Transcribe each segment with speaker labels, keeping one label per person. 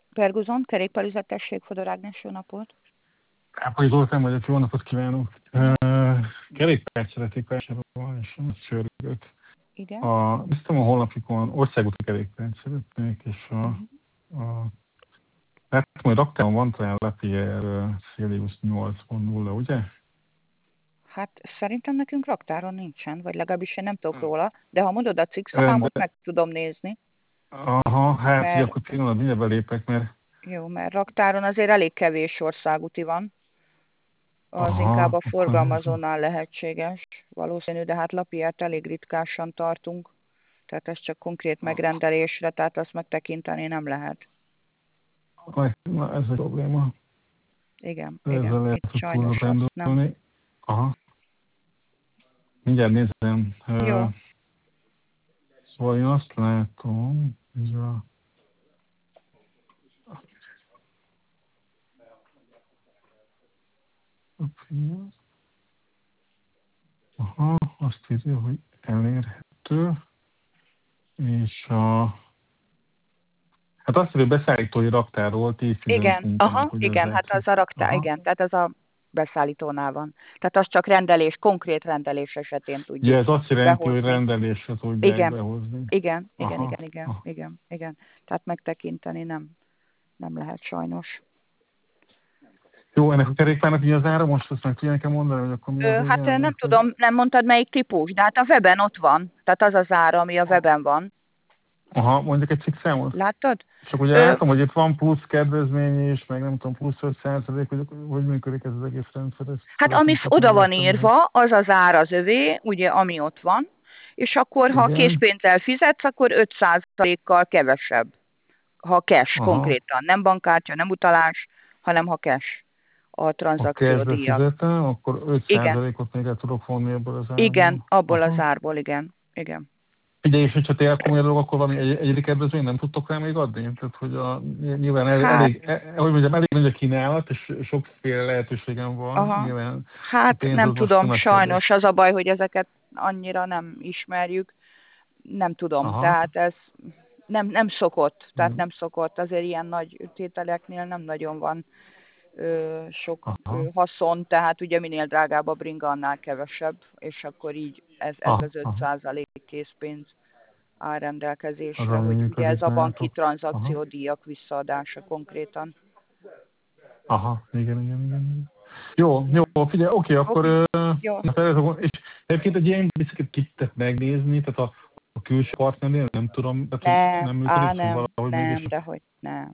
Speaker 1: Ferguson, kerékpárüzetesség, Fodor Ágnes, jó napot!
Speaker 2: Ápoly Zoltán vagyok, jó napot kívánok! Kerékpárt szeretnék vásárolni, és nem sörgök.
Speaker 1: Igen?
Speaker 2: Néztem a honlapjukon, országúti kerékpárt szeretnék, és hát majd raktáron van talán Lapierre Sirius 8.0, ugye?
Speaker 1: Hát szerintem nekünk raktáron nincsen, vagy legalábbis én nem tudok róla, de ha mondod a cikkszámot, meg tudom nézni.
Speaker 2: Aha, hát
Speaker 1: mert,
Speaker 2: akkor pillanat, mindjárt belépek, mert...
Speaker 1: Jó, mert raktáron azért elég kevés országúti van. Az inkább a
Speaker 2: akkor
Speaker 1: forgalmazónál lehetséges, valószínű, de hát Lapiert elég ritkásan tartunk. Tehát ez csak konkrét megrendelésre, tehát azt megtekinteni nem lehet.
Speaker 2: Na, ez a probléma.
Speaker 1: Igen,
Speaker 2: Ezzel
Speaker 1: igen.
Speaker 2: lehet,
Speaker 1: Itt
Speaker 2: hogy
Speaker 1: sajnos azt nem.
Speaker 2: Aha. Mindjárt nézem.
Speaker 1: Jó.
Speaker 2: Szóval én azt látom, hogy aha, azt írja, hogy elérhető, és hát azt írja, hogy beszállítói raktárról 10-15
Speaker 1: Igen, aha,
Speaker 2: ugye
Speaker 1: igen, hát az a raktár, igen, tehát az a beszállítónál van. Tehát az csak rendelés, konkrét rendelés esetén tudjuk
Speaker 2: ja, ez azt jelenti, hogy
Speaker 1: behozni.
Speaker 2: rendelésre tudják
Speaker 1: Igen,
Speaker 2: behozni.
Speaker 1: igen, igen,
Speaker 2: Aha,
Speaker 1: igen, igen,
Speaker 2: aha.
Speaker 1: igen, igen. Tehát megtekinteni nem lehet sajnos.
Speaker 2: Jó, ennek a kerékpárnak mi az ára? Most azt meg tudja nekem mondani, hogy akkor mi az, hogy
Speaker 1: Hát nem tudom, nem mondtad melyik típus, de hát a weben ott van. Tehát az az ára, ami a weben van.
Speaker 2: Aha, mondjuk egy cikkszámot?
Speaker 1: Láttad?
Speaker 2: Csak ugye látom, hogy itt van plusz kedvezmény is, meg nem tudom, plusz 5%, hogy működik ez az egész rendszer.
Speaker 1: Hát ami oda van írva, az az ár az övé, ugye, ami ott van, és akkor, ha készpénzzel fizetsz, akkor 5%-kal kevesebb. Ha cash konkrétan, nem bankkártya, nem utalás, hanem ha cash a tranzakciódíjak.
Speaker 2: Ha fizetem, akkor 5%-ot még el tudok vonni ebből az árból.
Speaker 1: Igen, abból az árból, igen. Igen.
Speaker 2: Figyelj, és hogyha tényleg komoly dolog, akkor valami egyedi kedvezményt nem tudtok rá még adni? Tehát, hogy nyilván elég nagy a kínálat, és sokféle lehetőségem van.
Speaker 1: Aha.
Speaker 2: Nyilván
Speaker 1: hát nem tudom, sajnos az a baj, hogy ezeket annyira nem ismerjük. Nem tudom, aha. Tehát ez nem szokott, tehát nem szokott, azért ilyen nagy tételeknél nem nagyon van sok haszon, tehát ugye minél drágább a bringa, annál kevesebb, és akkor így ez az 5% készpénz áll rendelkezésre, hogy ugye ez a banki tranzakciódíjak visszaadása konkrétan.
Speaker 2: Aha, igen. Jó, figyelj, oké, akkor...
Speaker 1: Jó.
Speaker 2: És egyébként egy ilyen bizonyos kittet megnézni, tehát a külső partnernél nem tudom,
Speaker 1: nem
Speaker 2: működik,
Speaker 1: valahogy nem, dehogy nem.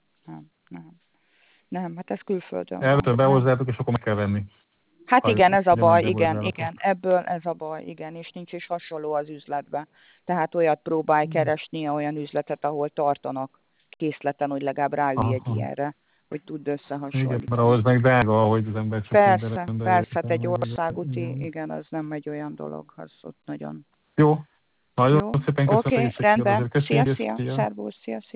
Speaker 1: Nem, hát ez külföldön van.
Speaker 2: Előtte behozzátok, és akkor meg kell venni.
Speaker 1: Hát igen, ez a baj, igen, ebből ez a baj, igen, és nincs is hasonló az üzletbe. Tehát olyat próbálj keresni, olyan üzletet, ahol tartanak készleten, hogy legalább ráülj egy ilyenre, hogy tudd összehasonlítani.
Speaker 2: Igen, mert ahhoz meg drága, ahogy az ember csak
Speaker 1: Persze, hát egy országúti, igen, az nem egy olyan dolog, az ott nagyon...
Speaker 2: Jó, nagyon szépen köszönöm.
Speaker 1: Oké, rendben, szia, szervusz, szia.